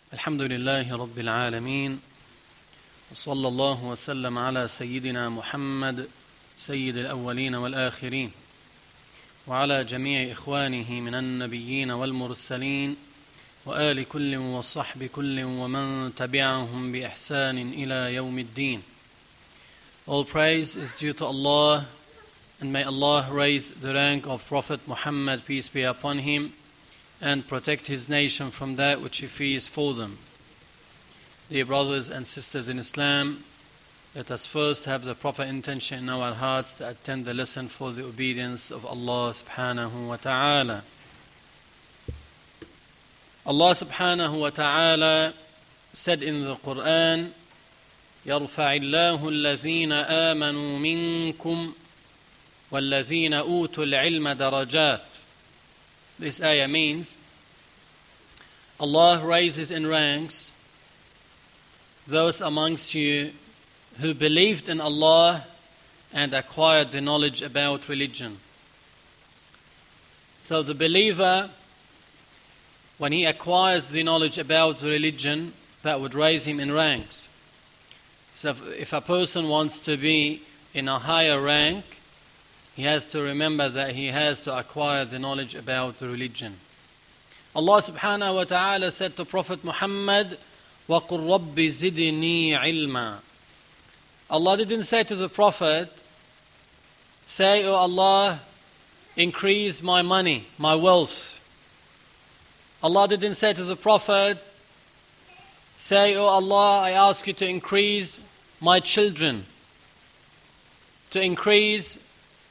الحمد لله رب العالمين وصلى الله وسلم على سيدنا محمد سيد الأولين والآخرين وعلى جميع إخوانه من النبيين والمرسلين وآل كل وصحب كل ومن تبعهم بإحسان إلى يوم الدين. All praise is due to Allah, and may Allah raise the rank of Prophet Muhammad, peace be upon him, and protect his nation from that which he fears for them. Dear brothers and sisters in Islam, let us first have the proper intention in our hearts to attend the lesson for the obedience of Allah subhanahu wa ta'ala. Allah subhanahu wa ta'ala said in the Quran, يَرْفَعِ اللَّهُ الَّذِينَ آمَنُوا مِنْكُمْ وَالَّذِينَ أُوتُوا الْعِلْمَ دَرَجَاتٍ. This ayah means Allah raises in ranks those amongst you who believed in Allah and acquired the knowledge about religion. So the believer, when he acquires the knowledge about religion, that would raise him in ranks. So if a person wants to be in a higher rank, he has to remember that he has to acquire the knowledge about the religion. Allah subhanahu wa ta'ala said to Prophet Muhammad, وَقُلْ رَبِّ زِدْنِي عِلْمًا. Allah didn't say to the Prophet, say, "Oh Allah, increase my money, my wealth." Allah didn't say to the Prophet, say, "Oh Allah, I ask you to increase my children, to increase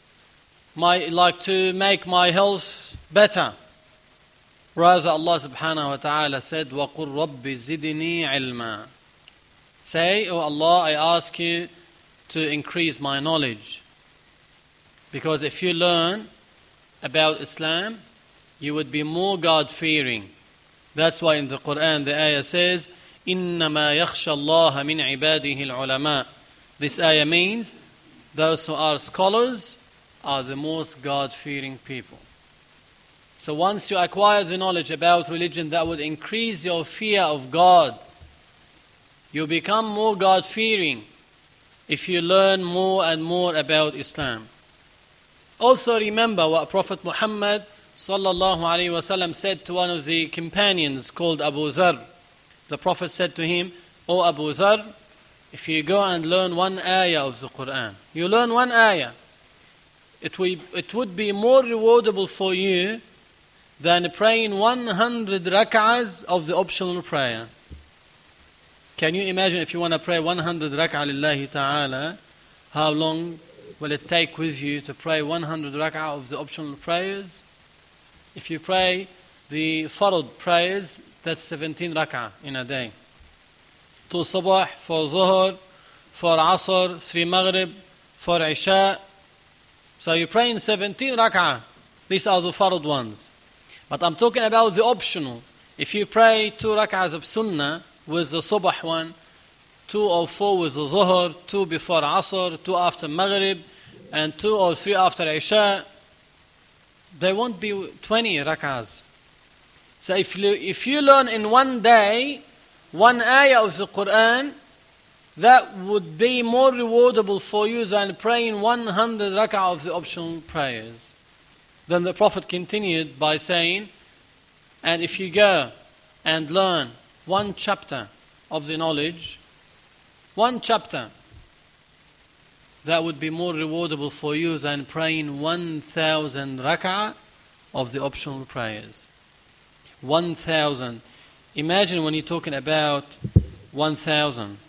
to make my health better." Rather, Allah subhanahu wa ta'ala said, وَقُلْ رَبِّ زِدْنِي عِلْمًا. Say, "Oh Allah, I ask you to increase my knowledge." Because if you learn about Islam, you would be more God-fearing. That's why in the Quran the ayah says, إِنَّمَا يَخْشَى اللَّهَ مِنْ عِبَادِهِ الْعُلَمَاءِ. This ayah means those who are scholars are the most God-fearing people. So once you acquire the knowledge about religion, that would increase your fear of God. You become more God-fearing if you learn more and more about Islam. Also remember what Prophet Muhammad sallallahu alaihi wasallam said to one of the companions called Abu Dharr. The Prophet said to him, "O Abu Dharr, if you go and learn one ayah of the Quran, you learn one ayah, it would be more rewardable for you than praying 100 rak'ahs of the optional prayer." Can you imagine if you want to pray 100 rak'ah lillahi ta'ala, how long will it take with you to pray 100 rak'ah of the optional prayers? If you pray the farad prayers, that's 17 rak'ah in a day. 2 sabah, 4 zuhr, 4 asr, 3 maghrib, 4 isha. So you're praying 17 rak'ah. These are the farad ones. But I'm talking about the optional. If you pray 2 rak'ahs of sunnah with the subah one, 2 or 4 with the zuhr, 2 before asr, 2 after maghrib, and 2 or 3 after isha, there won't be 20 rak'ahs. So if you learn in one day one ayah of the Quran, that would be more rewardable for you than praying 100 rak'ah of the optional prayers. Then the Prophet continued by saying, and if you go and learn one chapter of the knowledge, one chapter, that would be more rewardable for you than praying 1,000 rak'ah of the optional prayers. 1,000. Imagine when you're talking about 1,000.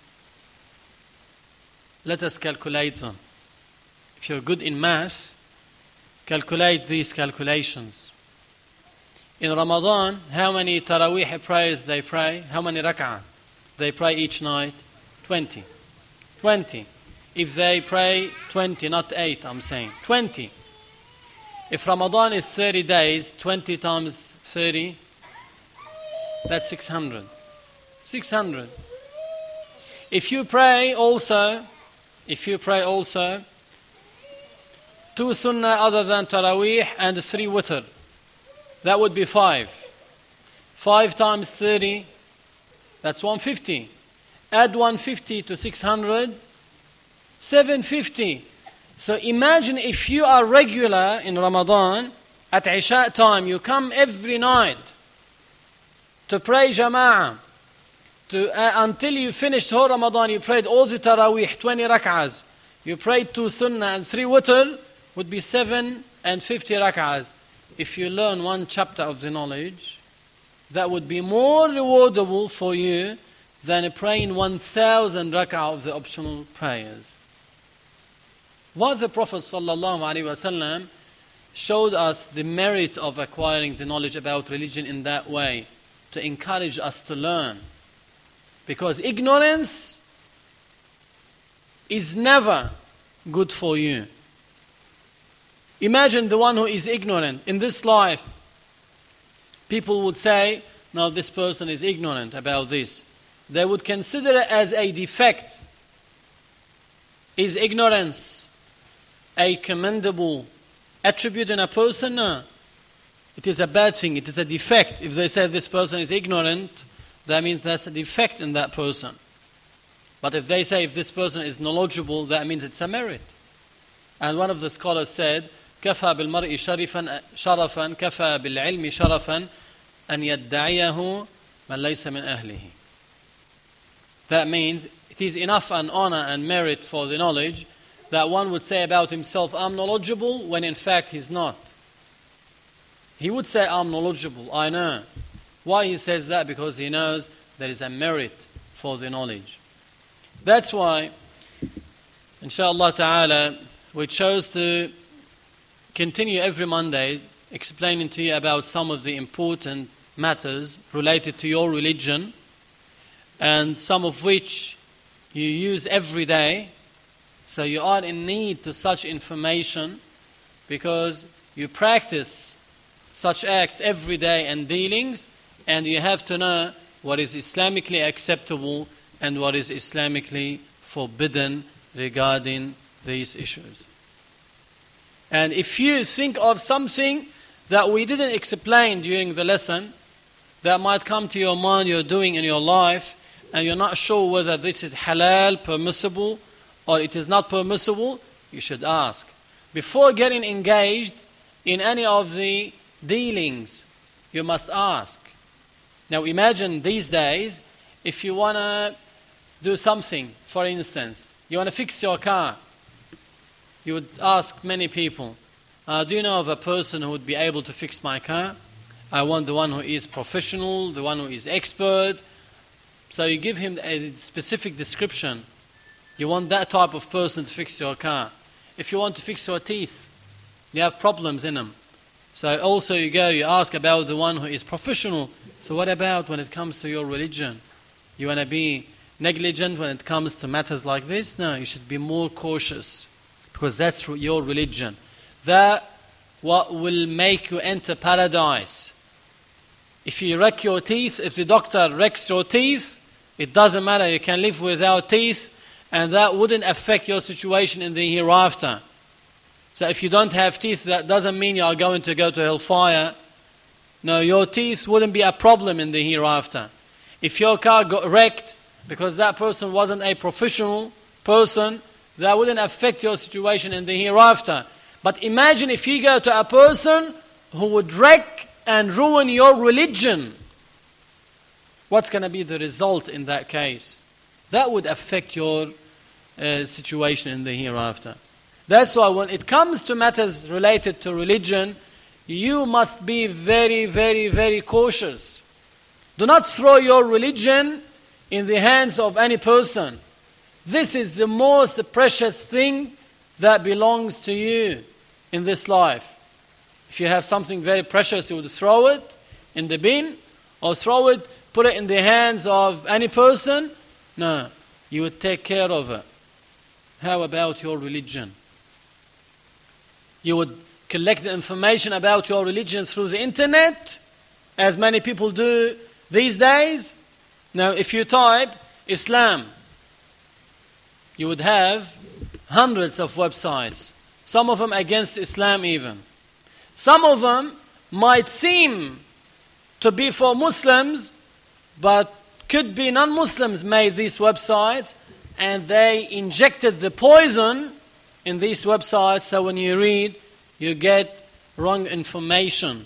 Let us calculate them. If you're good in math, calculate these calculations. In Ramadan, how many Taraweeh prayers they pray? How many rak'ah they pray each night? 20. 20. If they pray 20, not 8, I'm saying 20. If Ramadan is 30 days, 20 times 30, that's 600. 600. If you pray also 2 sunnah other than Taraweeh and 3 witr, that would be 5. 5 times 30, That's 150. Add 150 to 600, 750. So imagine if you are regular in Ramadan, at Isha time, you come every night to pray Jama'ah. Until you finished whole Ramadan, you prayed all the Taraweeh, 20 rak'ahs. You prayed 2 Sunnah and 3 Witr, would be 750 rak'ahs. If you learn 1 chapter of the knowledge, that would be more rewardable for you than praying 1,000 rak'ah of the optional prayers. What the Prophet ﷺ showed us the merit of acquiring the knowledge about religion in that way, to encourage us to learn. Because ignorance is never good for you. Imagine the one who is ignorant. In this life, people would say, no, this person is ignorant about this. They would consider it as a defect. Is ignorance a commendable attribute in a person? No. It is a bad thing. It is a defect. If they say this person is ignorant, that means there's a defect in that person. But if they say if this person is knowledgeable, that means it's a merit. And one of the scholars said, كفى بالمرء شرفا كفى بالعلم شرفا أن يدعيه من ليس من أهله. That means it is enough an honor and merit for the knowledge that one would say about himself, I'm knowledgeable, when in fact he's not. He would say, I'm knowledgeable, I know. Why he says that? Because he knows there is a merit for the knowledge. That's why, inshallah ta'ala, we chose to continue every Monday explaining to you about some of the important matters related to your religion, and some of which you use every day. So you are in need to such information because you practice such acts every day and dealings, and you have to know what is Islamically acceptable and what is Islamically forbidden regarding these issues. And if you think of something that we didn't explain during the lesson, that might come to your mind you're doing in your life, and you're not sure whether this is halal, permissible, or it is not permissible, you should ask. Before getting engaged in any of the dealings, you must ask. Now imagine these days, if you want to do something, for instance, you want to fix your car, you would ask many people, do you know of a person who would be able to fix my car? I want the one who is professional, the one who is expert. So you give him a specific description. You want that type of person to fix your car. If you want to fix your teeth, you have problems in them. So also you ask about the one who is professional. So what about when it comes to your religion? You want to be negligent when it comes to matters like this? No, you should be more cautious, because that's your religion. That what will make you enter paradise. If you wreck your teeth, if the doctor wrecks your teeth, it doesn't matter, you can live without teeth, and that wouldn't affect your situation in the hereafter. So if you don't have teeth, that doesn't mean you are going to go to hellfire. No, your teeth wouldn't be a problem in the hereafter. If your car got wrecked because that person wasn't a professional person, that wouldn't affect your situation in the hereafter. But imagine if you go to a person who would wreck and ruin your religion. What's going to be the result in that case? That would affect your situation in the hereafter. That's why when it comes to matters related to religion, you must be very, very, very cautious. Do not throw your religion in the hands of any person. This is the most precious thing that belongs to you in this life. If you have something very precious, you would throw it in the bin, or put it in the hands of any person? No, you would take care of it. How about your religion? You would collect the information about your religion through the internet, as many people do these days. Now, if you type Islam, you would have hundreds of websites, some of them against Islam even. Some of them might seem to be for Muslims, but Could be non-Muslims made these websites and they injected the poison in these websites, so when you read, you get wrong information.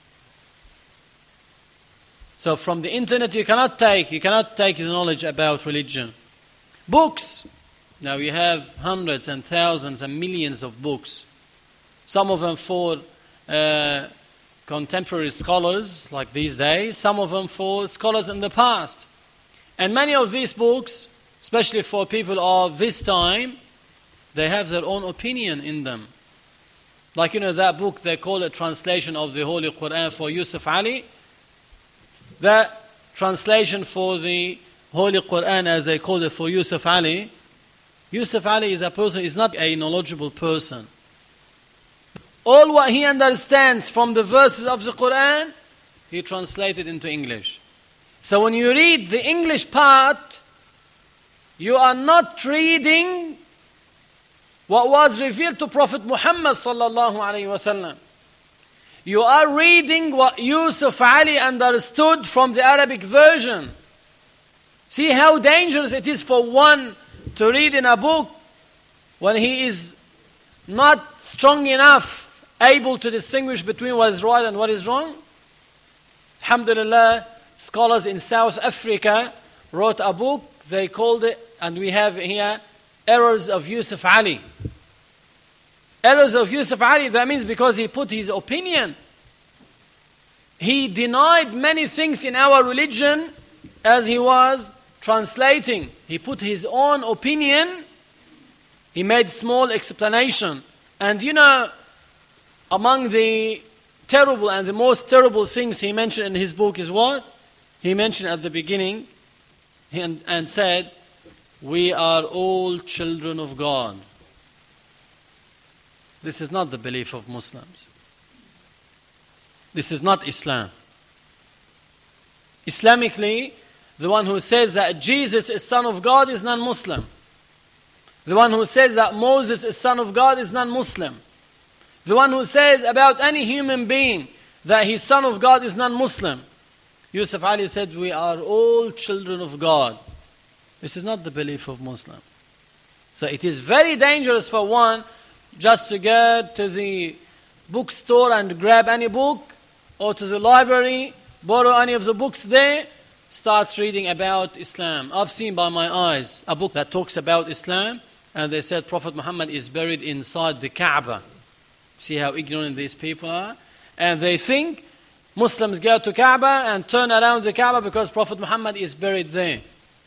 So from the internet you cannot take the knowledge about religion. Books. Now you have hundreds and thousands and millions of books. Some of them for contemporary scholars, like these days. Some of them for scholars in the past. And many of these books, especially for people of this time, they have their own opinion in them. Like, that book, they call it Translation of the Holy Quran for Yusuf Ali. That translation for the Holy Quran, as they call it for Yusuf Ali, Yusuf Ali is a person, is not a knowledgeable person. All what he understands from the verses of the Quran, he translated into English. So when you read the English part, you are not reading what was revealed to Prophet Muhammad sallallahu alaihi wasallam. You are reading what Yusuf Ali understood from the Arabic version. See how dangerous it is for one to read in a book when he is not strong enough, able to distinguish between what is right and what is wrong. Alhamdulillah, scholars in South Africa wrote a book, they called it, and we have here, Errors of Yusuf Ali. Errors of Yusuf Ali, that means because he put his opinion. He denied many things in our religion as he was translating. He put his own opinion. He made small explanation. And among the terrible and the most terrible things he mentioned in his book is what? He mentioned at the beginning and said, we are all children of God. This is not the belief of Muslims. This is not Islam. Islamically, the one who says that Jesus is Son of God is non-Muslim. The one who says that Moses is Son of God is non-Muslim. The one who says about any human being that he's Son of God is non-Muslim. Yusuf Ali said, we are all children of God. This is not the belief of Muslim. So it is very dangerous for one just to go to the bookstore and grab any book, or to the library, borrow any of the books there, starts reading about Islam. I've seen by my eyes a book that talks about Islam, and they said Prophet Muhammad is buried inside the Kaaba. See how ignorant these people are? And they think Muslims go to Kaaba and turn around the Kaaba because Prophet Muhammad is buried there.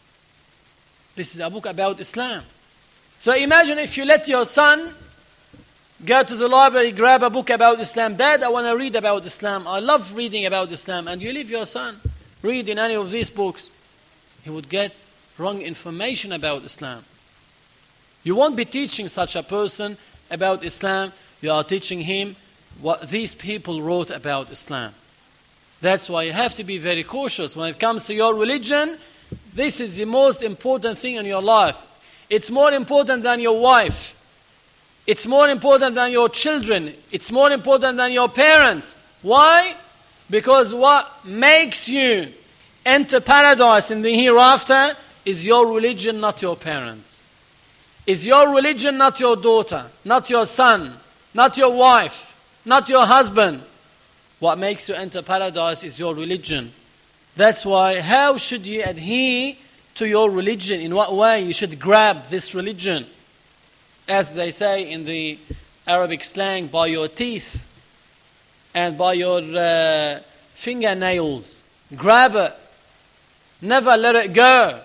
This is a book about Islam. So imagine if you let your son go to the library, grab a book about Islam. Dad, I want to read about Islam. I love reading about Islam. And you leave your son read in any of these books. He would get wrong information about Islam. You won't be teaching such a person about Islam. You are teaching him what these people wrote about Islam. That's why you have to be very cautious. When it comes to your religion, this is the most important thing in your life. It's more important than your wife. It's more important than your children. It's more important than your parents. Why? Because what makes you enter paradise in the hereafter is your religion, not your parents. Is your religion, not your daughter, not your son, not your wife, not your husband. What makes you enter paradise is your religion. That's why, how should you adhere to your religion? In what way you should grab this religion? As they say in the Arabic slang, by your teeth and by your fingernails. Grab it. Never let it go.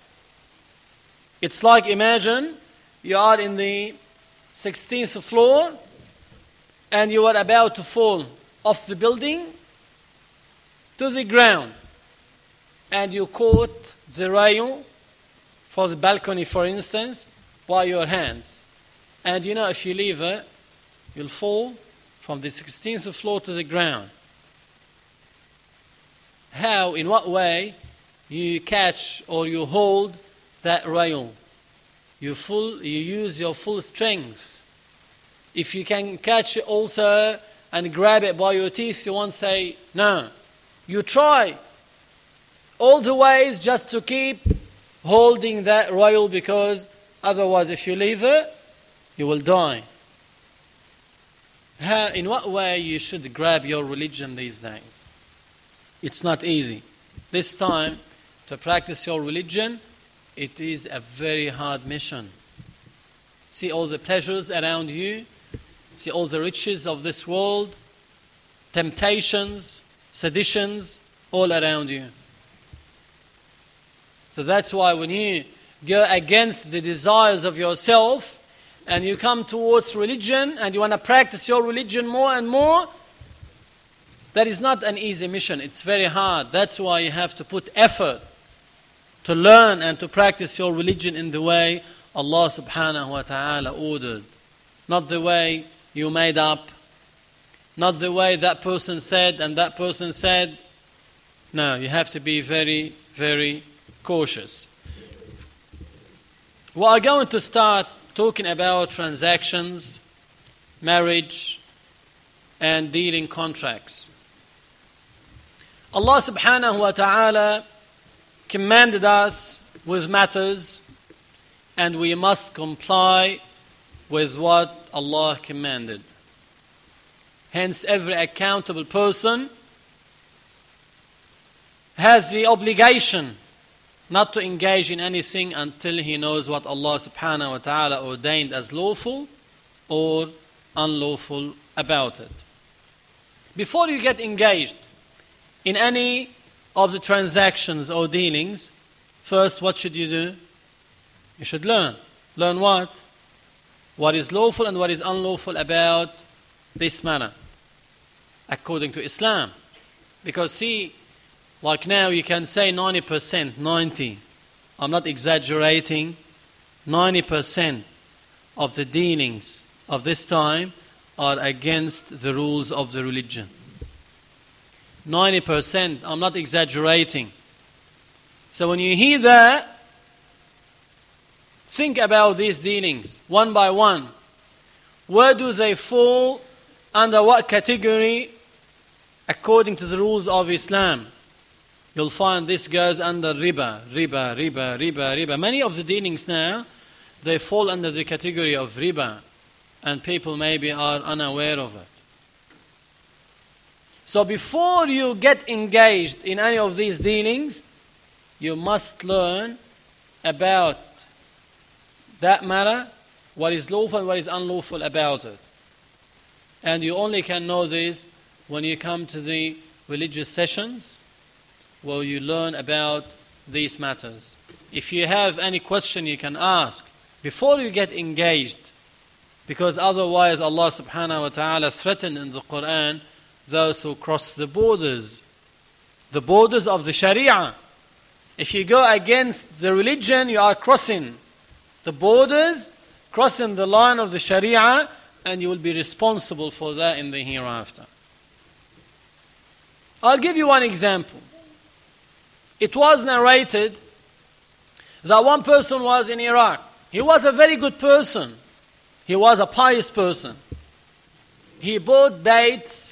It's like, imagine you are in the 16th floor and you are about to fall off the building to the ground. And you caught the rail for the balcony, for instance, by your hands. And if you leave it, you'll fall from the 16th floor to the ground. How, in what way you catch or you hold that rail? You use your full strength. If you can catch it also and grab it by your teeth, you won't say no. You try all the ways just to keep holding that royal, because otherwise if you leave it, you will die. In what way you should grab your religion these days? It's not easy. This time, to practice your religion, it is a very hard mission. See all the pleasures around you, see all the riches of this world, temptations, seditions, all around you. So that's why when you go against the desires of yourself and you come towards religion and you want to practice your religion more and more, that is not an easy mission. It's very hard. That's why you have to put effort to learn and to practice your religion in the way Allah subhanahu wa ta'ala ordered. Not the way you made up, not the way that person said and that person said. No, you have to be very, very cautious. We are going to start talking about transactions, marriage, and dealing contracts. Allah subhanahu wa ta'ala commanded us with matters, and we must comply with what Allah commanded. Hence, every accountable person has the obligation not to engage in anything until he knows what Allah subhanahu wa ta'ala ordained as lawful or unlawful about it. Before you get engaged in any of the transactions or dealings, first what should you do? You should learn. Learn what? What is lawful and what is unlawful about this matter, according to Islam. Because see, like now you can say 90%, 90, I'm not exaggerating, 90% of the dealings of this time are against the rules of the religion. 90%, I'm not exaggerating. So when you hear that, think about these dealings one by one. Where do they fall? Under what category? According to the rules of Islam. You'll find this goes under riba. Many of the dealings now, they fall under the category of riba, and people maybe are unaware of it. So before you get engaged in any of these dealings, you must learn about that matter, what is lawful and what is unlawful about it. And you only can know this when you come to the religious sessions where you learn about these matters. If you have any question you can ask before you get engaged, because otherwise Allah subhanahu wa ta'ala threatened in the Quran those who cross the borders of the Sharia. If you go against the religion, you are crossing the borders, crossing the line of the Sharia, and you will be responsible for that in the hereafter. I'll give you one example. It was narrated that one person was in Iraq. He was a very good person. He was a pious person. He bought dates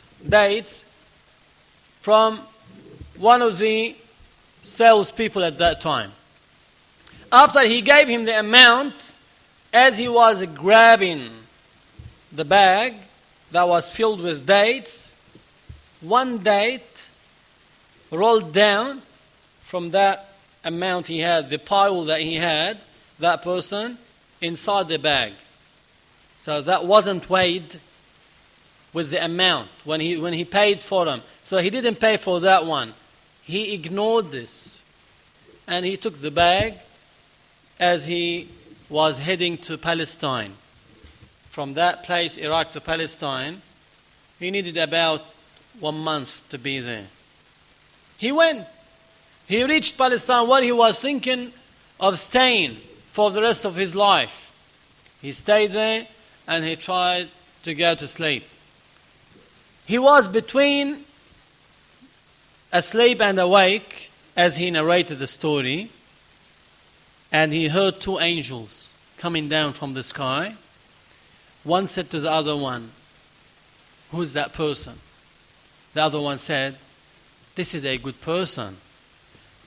from one of the salespeople at that time. After he gave him the amount, as he was grabbing the bag that was filled with dates, one date rolled down from that amount he had, the pile that he had, that person, inside the bag. So that wasn't weighed with the amount when he paid for them. So he didn't pay for that one. He ignored this. And he took the bag as he was heading to Palestine. From that place, Iraq to Palestine, he needed about 1 month to be there. He went. He reached Palestine where he was thinking of staying for the rest of his life. He stayed there and he tried to go to sleep. He was between asleep and awake as he narrated the story, and he heard 2 angels coming down from the sky. One said to the other one, "Who's that person?" The other one said, "This is a good person.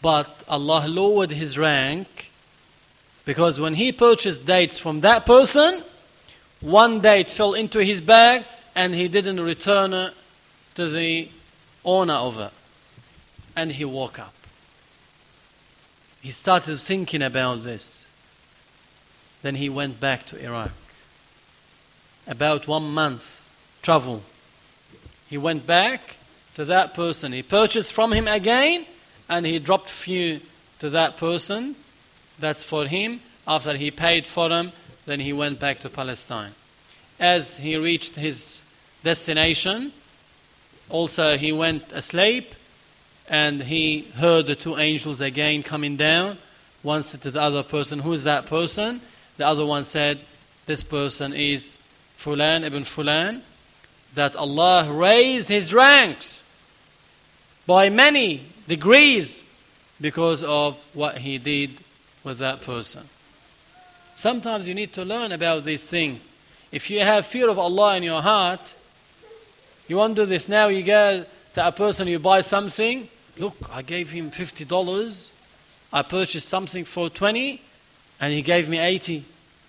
But Allah lowered his rank because when he purchased dates from that person, one date fell into his bag and he didn't return it to the owner of it. And he woke up. He started thinking about this. Then he went back to Iraq. About 1 month travel. He went back to that person. He purchased from him again and he dropped few to that person. That's for him. After he paid for them, then he went back to Palestine. As he reached his destination, also he went asleep and he heard the two angels again coming down. One said to the other person, "Who is that person?" The other one said, "This person is Fulan ibn Fulan, that Allah raised his ranks by many degrees because of what he did with that person." Sometimes you need to learn about these things. If you have fear of Allah in your heart, you won't do this. Now you go to a person, you buy something. Look, I gave him $50. I purchased something for 20 and he gave me 80.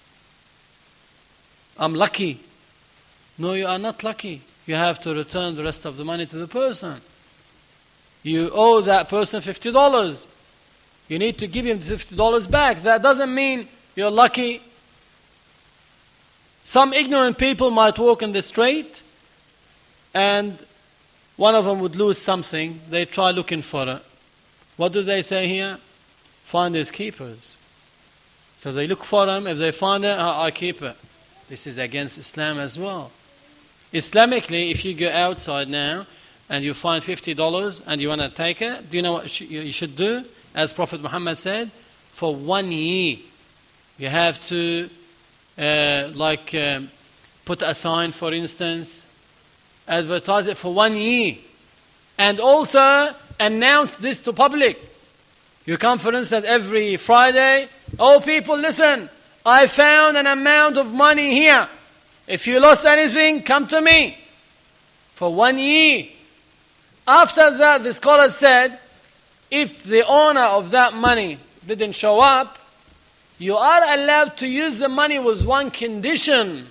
I'm lucky. No, you are not lucky. You have to return the rest of the money to the person. You owe that person $50. You need to give him the $50 back. That doesn't mean you're lucky. Some ignorant people might walk in the street and one of them would lose something. They try looking for it. What do they say here? Finders keepers. So they look for them. If they find it, I keep it. This is against Islam as well. Islamically, if you go outside now and you find $50 and you want to take it, do you know what you should do? As Prophet Muhammad said, for 1 year, you have to put a sign, for instance, advertise it for 1 year, and also announce this to public. You come, for instance, every Friday, "Oh people, listen, I found an amount of money here. If you lost anything, come to me." For 1 year. After that, the scholar said, if the owner of that money didn't show up, you are allowed to use the money with one condition,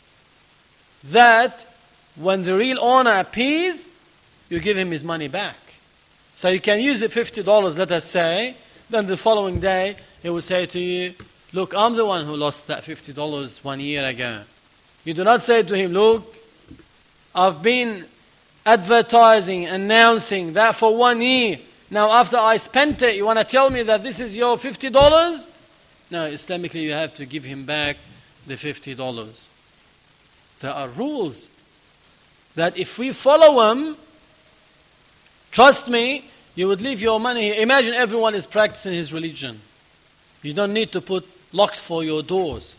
that when the real owner appears, you give him his money back. So you can use the $50, let us say, then the following day, he will say to you, "Look, I'm the one who lost that $50 1 year ago." You do not say to him, "Look, I've been advertising, announcing that for 1 year. Now after I spent it, you want to tell me that this is your $50? No, Islamically you have to give him back the $50. There are rules that if we follow them, trust me, you would leave your money here. Imagine everyone is practicing his religion. You don't need to put locks for your doors.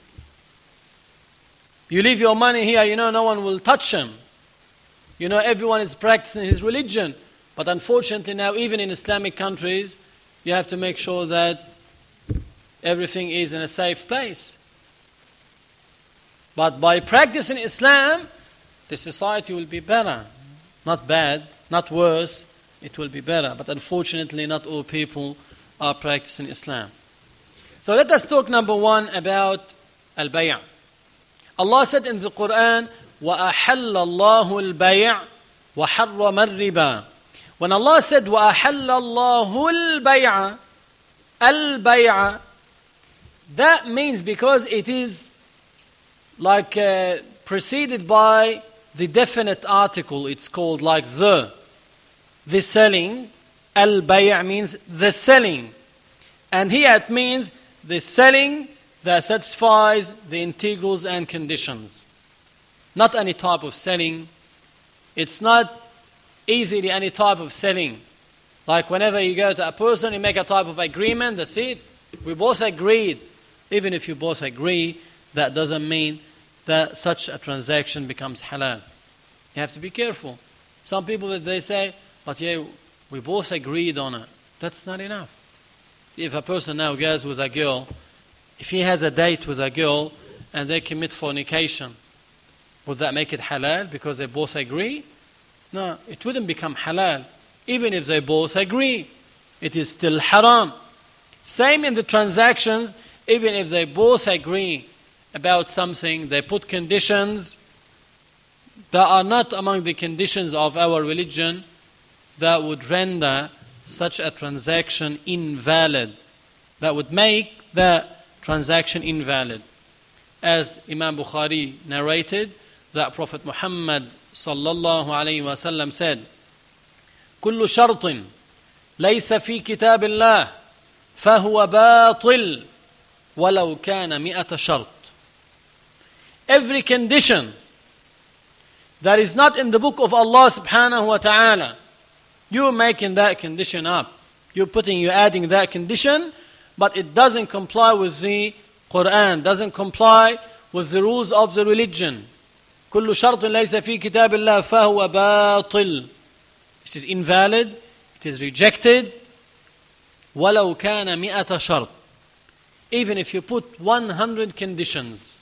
You leave your money here, you know no one will touch him. You know everyone is practicing his religion. But unfortunately now, even in Islamic countries, you have to make sure that everything is in a safe place. But by practicing Islam, the society will be better. Not bad, not worse, it will be better. But unfortunately, not all people are practicing Islam. So let us talk, number one, about al-bay'. Allah said in the Quran, وَأَحَلَّ اللَّهُ الْبَيْعَ وَحَرَّمَ الرِّبَى. When Allah said, وَأَحَلَّ اللَّهُ الْبَيْعَ, al-bay'a, that means because it is like preceded by the definite article, it's called like the selling. Al-bay' means the selling. And here it means the selling that satisfies the integrals and conditions. Not any type of selling. It's not easily any type of selling. Like whenever you go to a person, you make a type of agreement, that's it. We both agreed. Even if you both agree, that doesn't mean that such a transaction becomes halal. You have to be careful. Some people, they say, but yeah, we both agreed on it. That's not enough. If a person now goes with a girl, if he has a date with a girl and they commit fornication, would that make it halal because they both agree? No, it wouldn't become halal, even if they both agree. it is still haram. Same in the transactions, even if they both agree about something, they put conditions that are not among the conditions of our religion that would render such a transaction invalid, that would make the transaction invalid. As Imam Bukhari narrated, that Prophet Muhammad sallallahu alayhi wa sallam said, كل شرط ليس في كتاب الله فهو باطل ولو كان 100 شرط. Every condition that is not in the book of Allah subhanahu wa ta'ala, you're making that condition up. You're adding that condition, but it doesn't comply with the Quran, doesn't comply with the rules of the religion. كل شرط ليس في كتاب الله فهو باطل. This is invalid, it is rejected. ولو كان 100 شرط. Even if you put 100 conditions.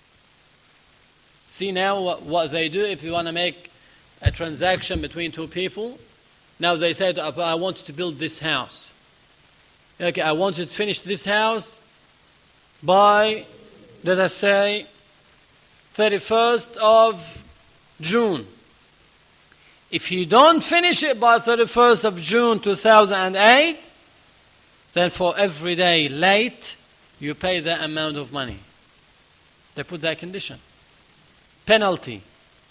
See now what they do if you want to make a transaction between two people. Now they said, I want you to build this house. Okay, I want you to finish this house by, let us say, 31st of June. If you don't finish it by 31st of June 2008, then for every day late, you pay that amount of money. They put that condition. Penalty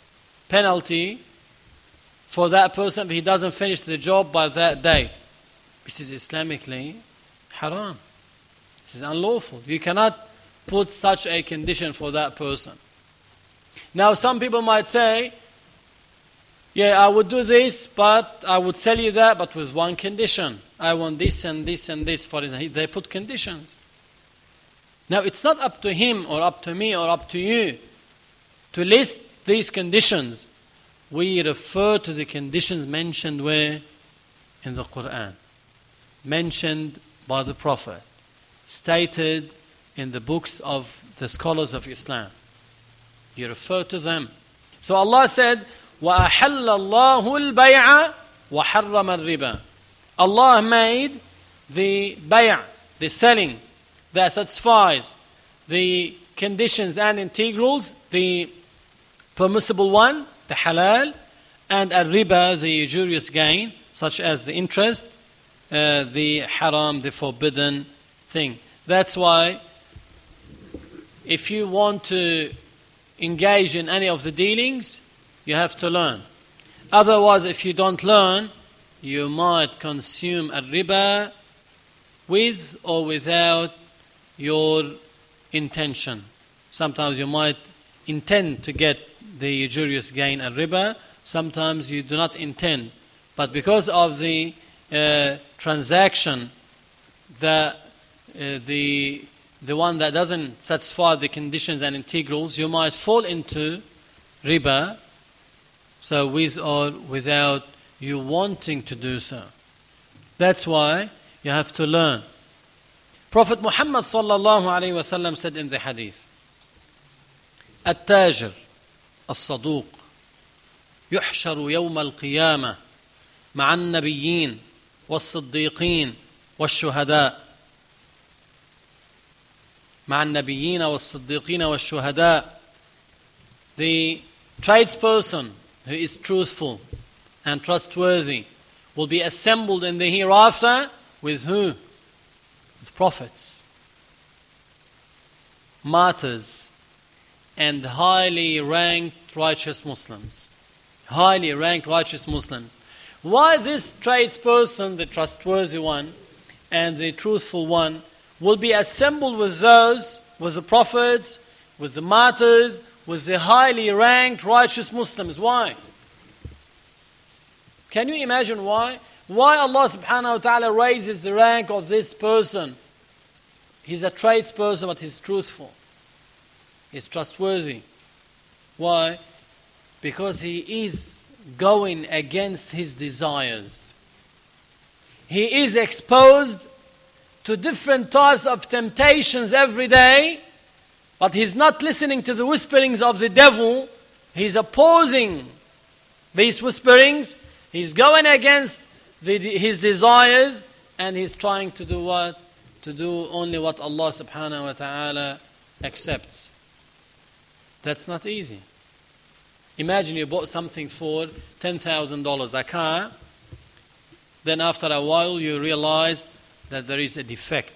for that person if he doesn't finish the job by that day. This is Islamically haram. This is unlawful. You cannot put such a condition for that person. Now some people might say, yeah, I would do this, but I would sell you that, but with one condition. I want this and this and this. For example, they put conditions. Now it's not up to him or up to me or up to you to list these conditions. We refer to the conditions mentioned where? In the Quran. Mentioned by the Prophet. Stated in the books of the scholars of Islam. You refer to them. So Allah said, وَأَحَلَّ اللَّهُ الْبَيْعَ وَحَرَّمَ الرِّبَى. Allah made the bay', the selling, that satisfies the conditions and integrals, the permissible one, the halal, and al-riba, the usurious gain, such as the interest, the haram, the forbidden thing. That's why if you want to engage in any of the dealings, you have to learn. Otherwise, if you don't learn, you might consume al-riba with or without your intention. Sometimes you might intend to get the usurious gain al-riba. Sometimes you do not intend. But because of the transaction, the one that doesn't satisfy the conditions and integrals, you might fall into riba, so with or without you wanting to do so. That's why you have to learn. Prophet Muhammad sallallahu alayhi wa sallam said in the hadith, التاجر الصدوق يحشر يوم القيامة مع النبيين والصديقين والشهداء مع النبيين والصديقين والشهداء. The tradesperson who is truthful and trustworthy will be assembled in the hereafter with who? With prophets, martyrs, and highly ranked righteous Muslims. Highly ranked righteous Muslims. Why this tradesperson, the trustworthy one and the truthful one, will be assembled with those, with the prophets, with the martyrs, with the highly ranked righteous Muslims? Why? Can you imagine why? Why Allah subhanahu wa ta'ala raises the rank of this person? He's a tradesperson, but he's truthful. He's trustworthy. Why? Because he is going against his desires. He is exposed to different types of temptations every day, but he's not listening to the whisperings of the devil. He's opposing these whisperings. He's going against his desires, and he's trying to do what? To do only what Allah subhanahu wa ta'ala accepts. That's not easy. Imagine you bought something for $10,000, a car, then after a while you realize that there is a defect.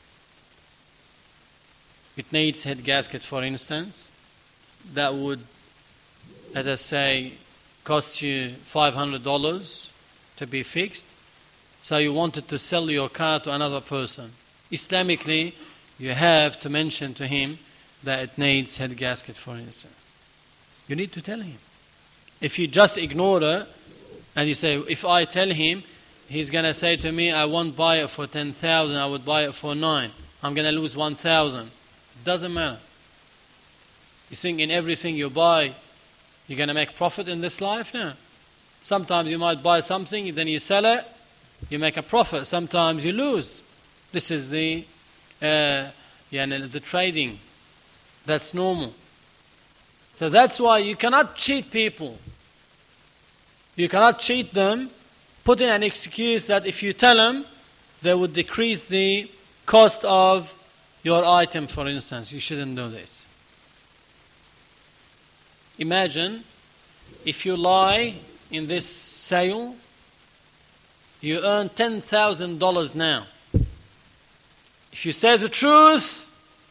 It needs head gasket, for instance. That would, let us say, cost you $500 to be fixed. So you wanted to sell your car to another person. Islamically, you have to mention to him that it needs head gasket, for instance. You need to tell him. If you just ignore it, and you say, if I tell him, he's going to say to me, I won't buy it for 10,000, I would buy it for 9. I'm going to lose 1,000. It doesn't matter. You think in everything you buy, you're going to make profit in this life? No. Sometimes you might buy something, then you sell it, you make a profit. Sometimes you lose. This is the trading. That's normal. So that's why you cannot cheat people. You cannot cheat them, put in an excuse that if you tell them, they would decrease the cost of your item, for instance. You shouldn't do this. Imagine if you lie in this sale, you earn $10,000 now. If you say the truth,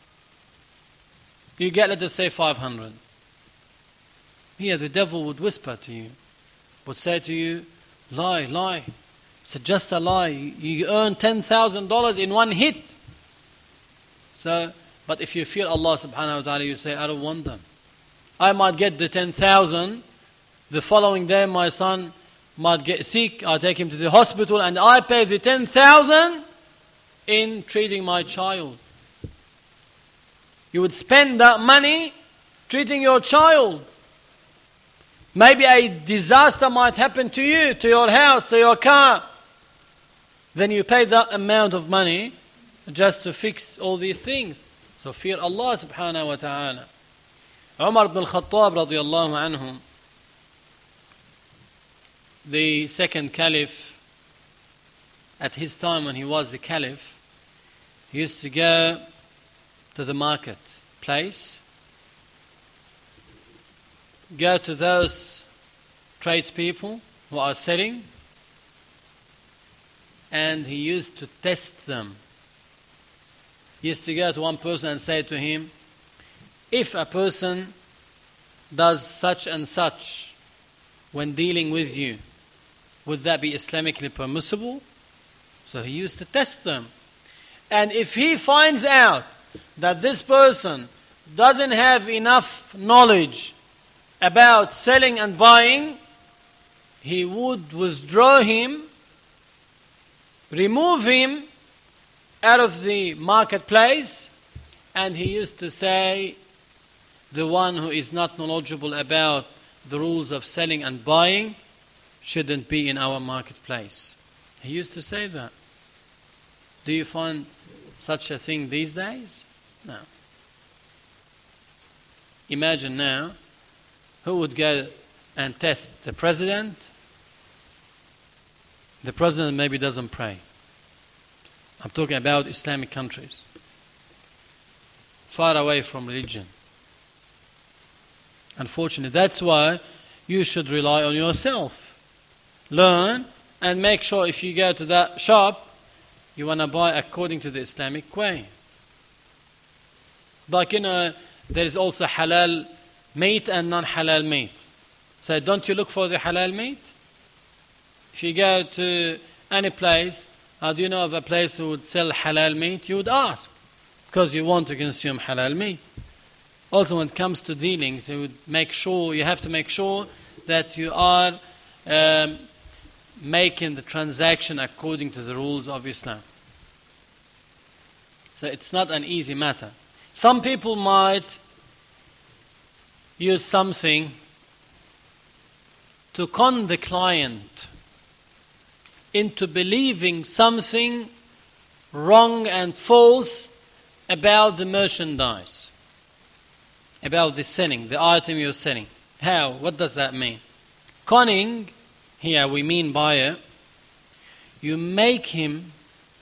you get, let us say, 500. Here the devil would whisper to you, would say to you, lie, lie. It's just a lie. You earn $10,000 in one hit. So, but if you fear Allah subhanahu wa ta'ala, you say, I don't want them. I might get the 10,000. The following day my son might get sick. I take him to the hospital and I pay the 10,000 in treating my child. You would spend that money treating your child. Maybe a disaster might happen to you, to your house, to your car. Then you pay that amount of money just to fix all these things. So fear Allah subhanahu wa ta'ala. Umar ibn al-Khattab radiyallahu anhu, the second caliph, at his time when he was the caliph, he used to go to the market place, go to those tradespeople who are selling, and he used to test them. He used to go to one person and say to him, if a person does such and such when dealing with you, would that be Islamically permissible? So he used to test them. And if he finds out that this person doesn't have enough knowledge about selling and buying, he would withdraw him, remove him out of the marketplace, and he used to say, the one who is not knowledgeable about the rules of selling and buying shouldn't be in our marketplace. He used to say that. Do you find such a thing these days? No. Imagine now, who would go and test the president? The president maybe doesn't pray. I'm talking about Islamic countries. Far away from religion. Unfortunately, that's why you should rely on yourself. Learn and make sure if you go to that shop, you want to buy according to the Islamic way. Like, there is also halal meat and non-halal meat. So don't you look for the halal meat? If you go to any place, do you know of a place who would sell halal meat? You would ask, because you want to consume halal meat. Also, when it comes to dealings, you have to make sure that you are making the transaction according to the rules of Islam. So it's not an easy matter. Some people might use something to con the client into believing something wrong and false about the merchandise, about the selling, the item you're selling. How? What does that mean? Conning, here we mean by it, you make him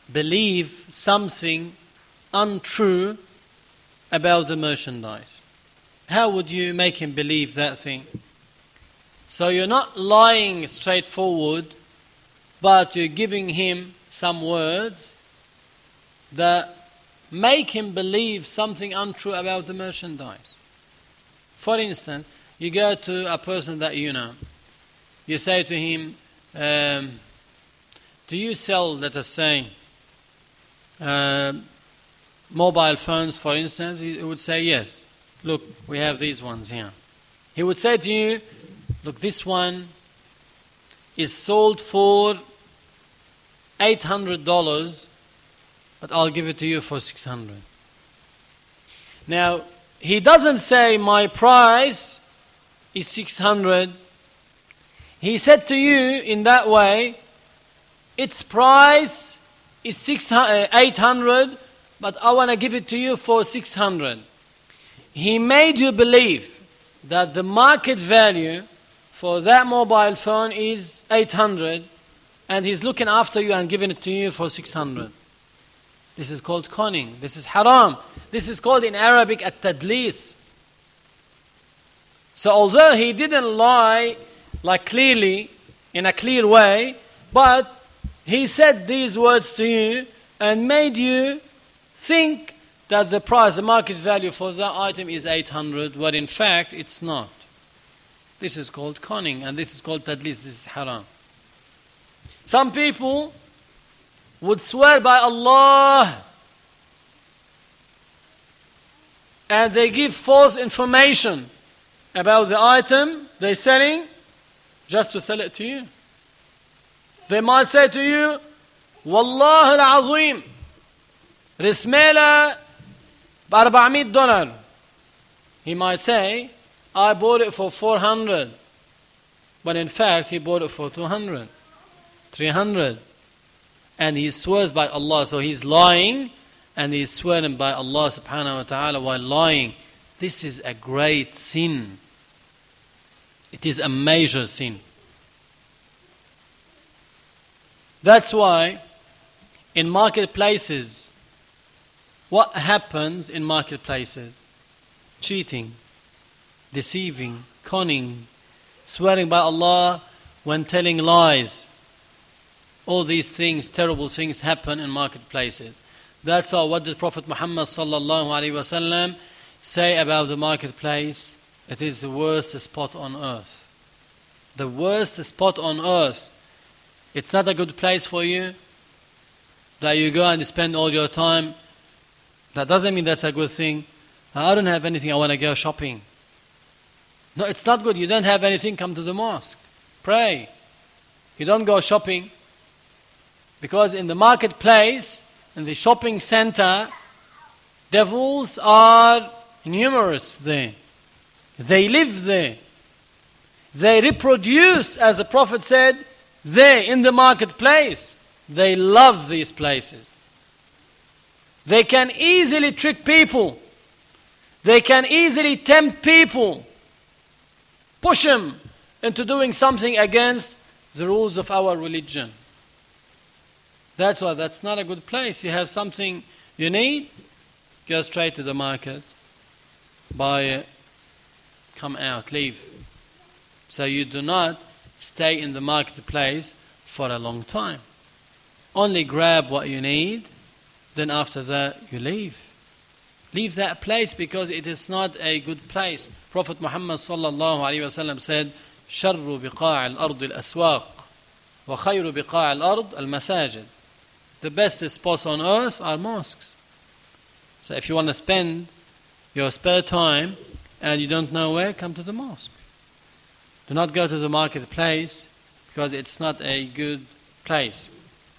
believe something untrue about the merchandise? How would you make him believe that thing? So you're not lying straightforward, but you're giving him some words that make him believe something untrue about the merchandise. For instance, you go to a person that you know. You say to him, do you sell, let us say, mobile phones, for instance? He would say, yes. Look, we have these ones here. He would say to you, look, this one is sold for $800, but I'll give it to you for $600. Now, he doesn't say my price is $600. He said to you in that way, its price is $800, but I want to give it to you for $600. He made you believe that the market value for that mobile phone is $800, and he's looking after you and giving it to you for $600. This is called conning. This is haram. This is called in Arabic at-tadlis. So although he didn't lie like clearly, in a clear way, but he said these words to you and made you think that the price, the market value for that item is 800, but in fact it's not. This is called conning, and this is called tadlis. This is haram. Some people would swear by Allah and they give false information about the item they're selling just to sell it to you. They might say to you, Wallah al-Azim, Rismela $400. He might say, I bought it for $400. But in fact, he bought it for $200, $300. And he swears by Allah. So he's lying and he's swearing by Allah subhanahu wa ta'ala while lying. This is a great sin. It is a major sin. That's why in marketplaces, what happens in marketplaces? Cheating, deceiving, conning, swearing by Allah when telling lies. All these things, terrible things happen in marketplaces. That's all. What did Prophet Muhammad sallallahu alaihi wasallam say about the marketplace? It is the worst spot on earth. The worst spot on earth. It's not a good place for you that you go and spend all your time. That doesn't mean that's a good thing. I don't have anything, I want to go shopping. No, it's not good. You don't have anything, come to the mosque. Pray. You don't go shopping. Because in the marketplace, in the shopping center, devils are numerous there. They live there. They reproduce, as the Prophet said, there in the marketplace. They love these places. They can easily trick people. They can easily tempt people. Push them into doing something against the rules of our religion. That's why that's not a good place. You have something you need, go straight to the market, buy it, come out, leave. So you do not stay in the marketplace for a long time. Only grab what you need, then after that you leave. Leave that place because it is not a good place. Prophet Muhammad sallallahu alaihi wasallam said, "Sharru biqa'a al-ard al-aswaq, wa khayru biqa'a al-ard al-masajid." The best spots on earth are mosques. So if you want to spend your spare time and you don't know where, come to the mosque. Do not go to the marketplace because it's not a good place.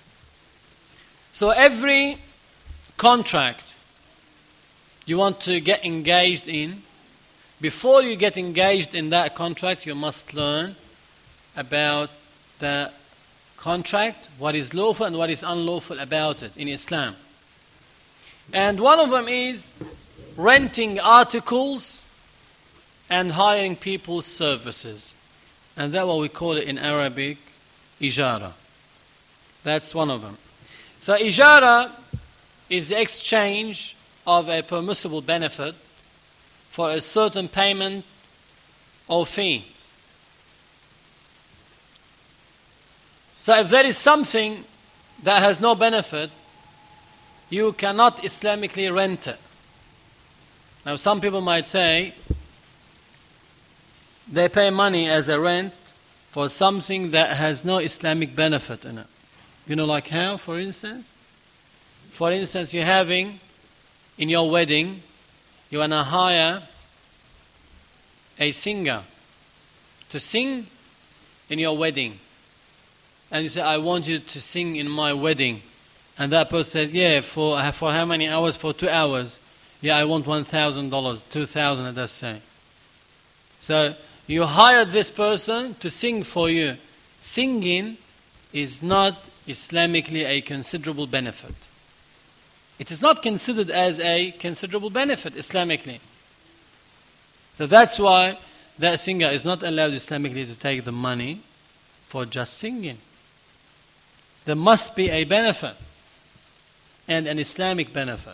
So every contract you want to get engaged in, before you get engaged in that contract, you must learn about the contract, what is lawful and what is unlawful about it in Islam. And one of them is renting articles and hiring people's services. And that's what we call it in Arabic, ijara. That's one of them. So ijara is the exchange of a permissible benefit for a certain payment or fee. So if there is something that has no benefit, you cannot Islamically rent it. Now some people might say they pay money as a rent for something that has no Islamic benefit in it. You know, like how, for instance? For instance, you're having, in your wedding, you want to hire a singer to sing in your wedding. And you say, I want you to sing in my wedding. And that person says, yeah, for how many hours? For 2 hours. Yeah, I want $1,000, $2,000, let's say. So you hired this person to sing for you. Singing is not Islamically a considerable benefit. It is not considered as a considerable benefit Islamically. So that's why that singer is not allowed Islamically to take the money for just singing. There must be a benefit, and an Islamic benefit.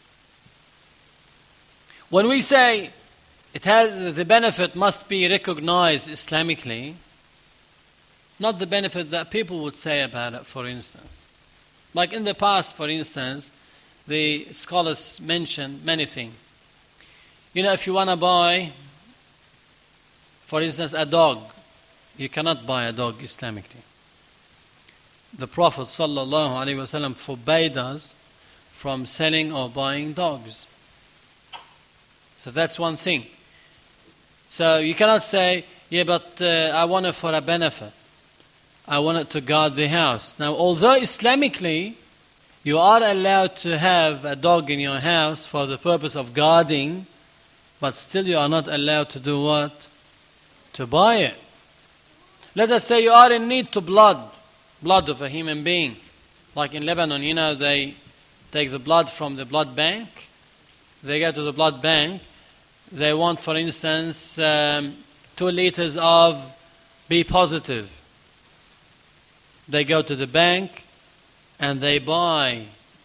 When we say the benefit must be recognized Islamically, not the benefit that people would say about it, for instance. Like in the past, for instance, the scholars mention many things. You know, if you want to buy, for instance, a dog, you cannot buy a dog Islamically. The Prophet ﷺ forbade us from selling or buying dogs. So that's one thing. So you cannot say, yeah, but I want it for a benefit. I want it to guard the house. Now, although Islamically, you are allowed to have a dog in your house for the purpose of guarding, but still you are not allowed to do what? To buy it. Let us say you are in need to blood of a human being. Like in Lebanon, you know, they take the blood from the blood bank. They go to the blood bank. They want, for instance, 2 liters of B positive. They go to the bank and they buy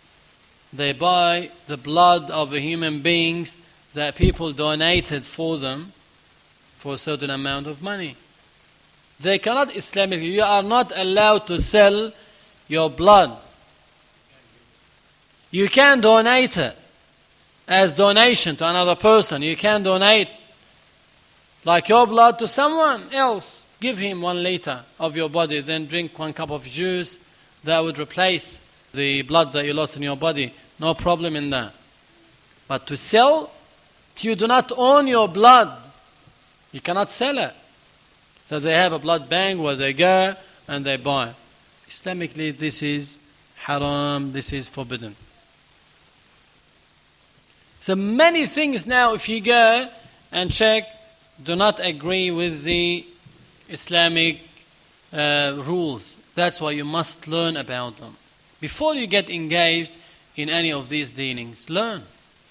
the blood of the human beings that people donated for them for a certain amount of money. They cannot Islamically. You are not allowed to sell your blood. You can donate it as donation to another person. You can donate like your blood to someone else. Give him 1 liter of your body, then drink 1 cup of juice. That would replace the blood that you lost in your body. No problem in that. But to sell, you do not own your blood. You cannot sell it. So they have a blood bank where they go and they buy. Islamically, this is haram, this is forbidden. So many things now, if you go and check, do not agree with the Islamic rules. That's why you must learn about them. Before you get engaged in any of these dealings, learn.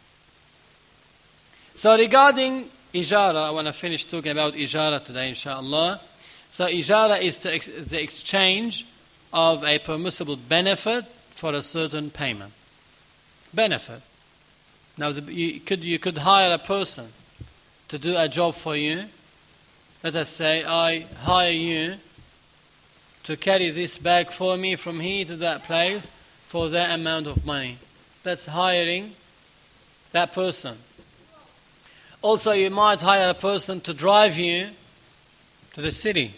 So regarding ijara, I want to finish talking about ijara today, inshallah. So ijara is the exchange of a permissible benefit for a certain payment. Benefit. Now you could hire a person to do a job for you. Let us say I hire you to carry this bag for me from here to that place for that amount of money. That's hiring that person. Also, you might hire a person to drive you to the city.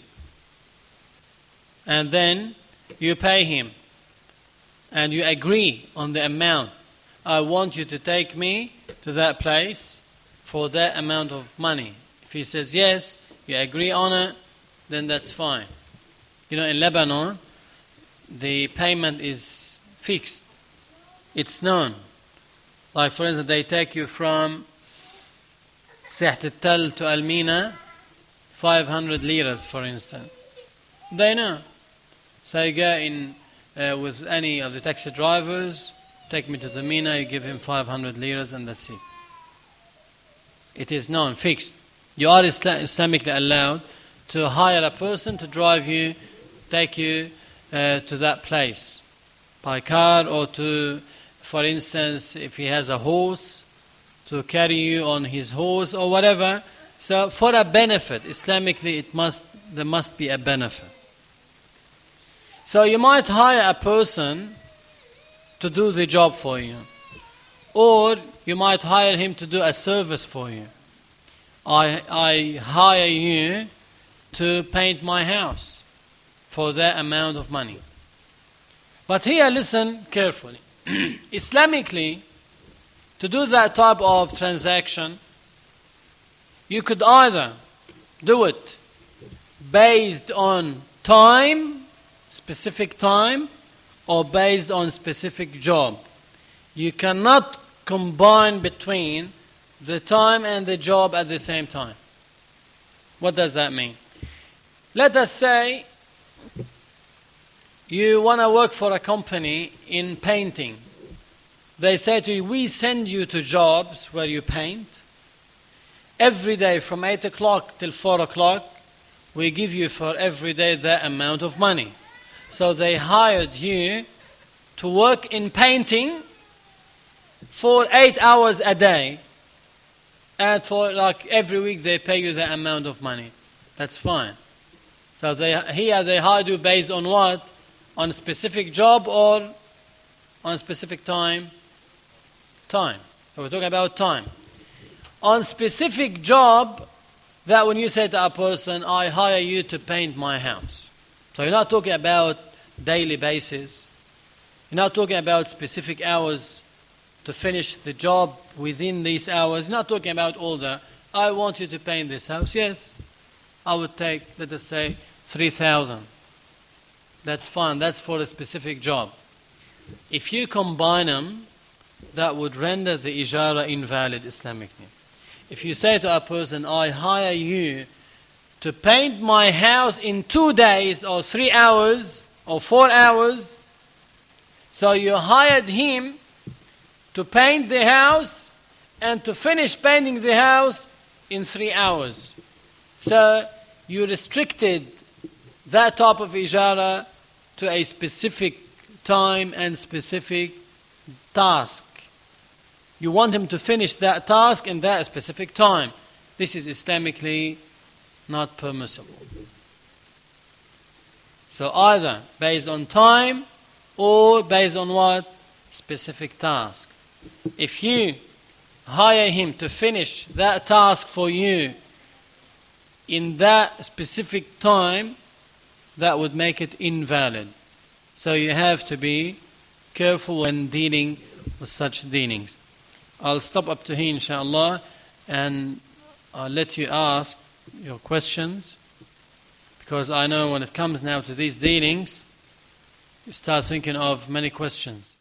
And then you pay him. And you agree on the amount. I want you to take me to that place for that amount of money. If he says yes, you agree on it, then that's fine. You know, in Lebanon, the payment is fixed. It's known. Like, for instance, they take you from Seht al-Tal to Al-Mina, 500 liras, for instance. They know. So you go in with any of the taxi drivers, take me to the Mina, you give him 500 liras, and that's it. It is known, fixed. You are Islamically allowed to hire a person to drive you, take you to that place. by car, or to, for instance, if he has a horse, to carry you on his horse or whatever. So for a benefit, Islamically there must be a benefit. So you might hire a person to do the job for you, or you might hire him to do a service for you. I hire you to paint my house for that amount of money. But here, listen carefully. Islamically, to do that type of transaction, you could either do it based on time, specific time, or based on specific job. You cannot combine between the time and the job at the same time. What does that mean? Let us say you want to work for a company in painting. They say to you, we send you to jobs where you paint. Every day from 8 o'clock till 4 o'clock, we give you for every day that amount of money. So they hired you to work in painting for 8 hours a day. And for like every week they pay you the amount of money. That's fine. So they hired you based on what? On a specific job or on a specific time? Time. So we're talking about time. On specific job, that when you say to a person, I hire you to paint my house. So you're not talking about daily basis. You're not talking about specific hours to finish the job within these hours. You're not talking about all the, I want you to paint this house. Yes, I would take, let us say, 3,000. That's fine. That's for a specific job. If you combine them, that would render the ijara invalid Islamically. If you say to a person, I hire you to paint my house in 2 days or 3 hours or 4 hours, so you hired him to paint the house and to finish painting the house in 3 hours. So you restricted that type of ijara to a specific time and specific task. You want him to finish that task in that specific time. This is Islamically not permissible. So either based on time or based on what? Specific task. If you hire him to finish that task for you in that specific time, that would make it invalid. So you have to be careful when dealing with such dealings. I'll stop up to here, inshallah, and I'll let you ask your questions, because I know when it comes now to these dealings, you start thinking of many questions.